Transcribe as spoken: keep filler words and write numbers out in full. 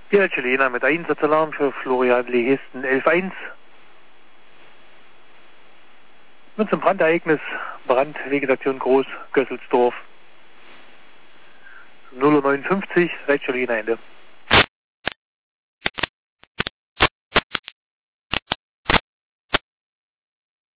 Ja, Chilena mit Einsatzalarm für Florian Lehesten elf eins. Mit zum Brandereignis, Brandvegetation groß, Gösselsdorf. null Uhr neunundfünfzig, Red Chilena Ende.